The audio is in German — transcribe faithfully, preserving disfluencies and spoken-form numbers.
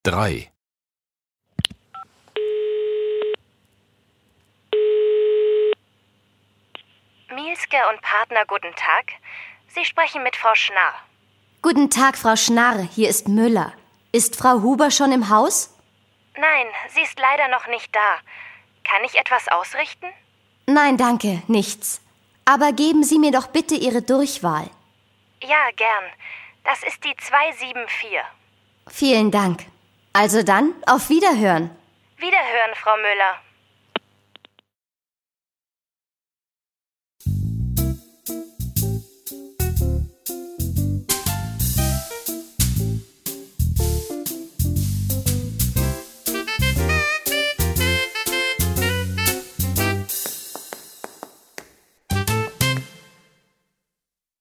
drei. Mielske und Partner, guten Tag. Sie sprechen mit Frau Schnarr. Guten Tag, Frau Schnarr, hier ist Müller. Ist Frau Huber schon im Haus? Nein, sie ist leider noch nicht da. Kann ich etwas ausrichten? Nein, danke, nichts. Aber geben Sie mir doch bitte Ihre Durchwahl. Ja, gern. Das ist die zwei sieben vier. Vielen Dank. Also dann, auf Wiederhören. Wiederhören, Frau Müller.